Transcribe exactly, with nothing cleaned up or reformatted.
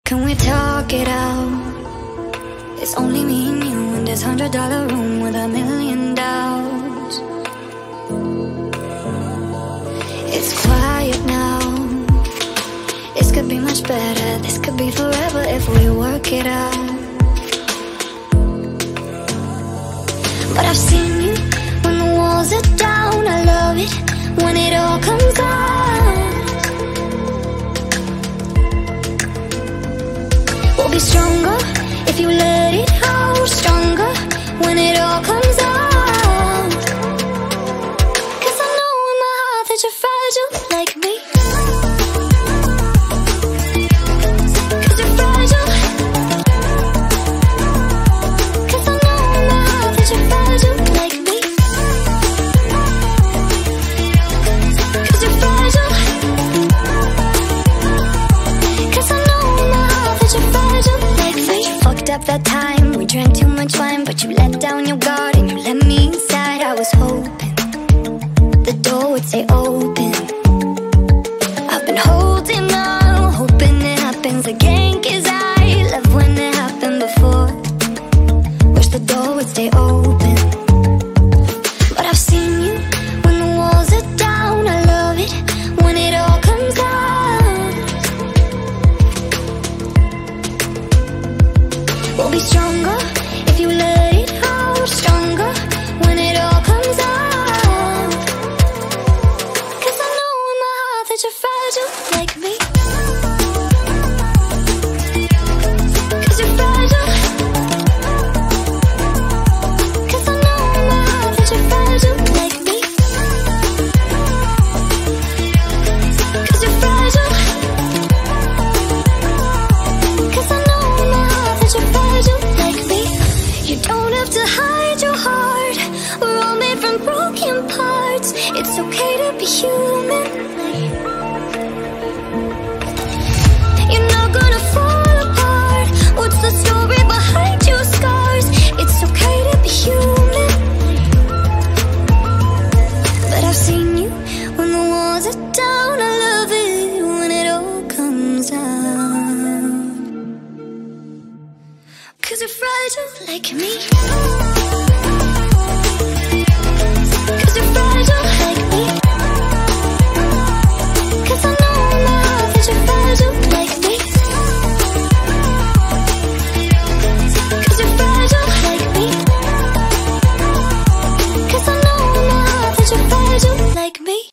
Can we talk it out? It's only me and you in this hundred dollar room with a million doubts. It's quiet now. This could be much better. This could be forever if we work it out. But I've seen you when the walls are down. I love it when it all comes out. We'll be stronger if you let it out. Stronger when it all comes out. Cause I know in my heart that you're fragile like me. Cause you're fragile. Cause I know in my heart that you're fragile like me. Cause you're fragile. Cause I know in my heart that you're fragile like me. Fucked up that time, we drank too much wine, but you let down your guard and you let me inside. I was hoping the door would stay open. I've been holding on, hoping it happens again. Cause I love when it happened before. Wish the door would stay open. But I've seen you when the walls are down. I love it when it all comes out. We'll be stronger if you let it out. Stronger when it all comes out. Cause I know in my heart that you're fragile like me. Cause you're fragile. Cause I know in my heart that you're fragile like me. Cause you're fragile. Cause I know in my heart that you're fragile like me. You don't have to hide your heart. We're all made from broken parts. It's okay to be human. You're not gonna fall apart. What's the story behind your scars? It's okay to be human. But I've seen you when the walls are down. I love it when it all comes out. Cause you're fragile like me.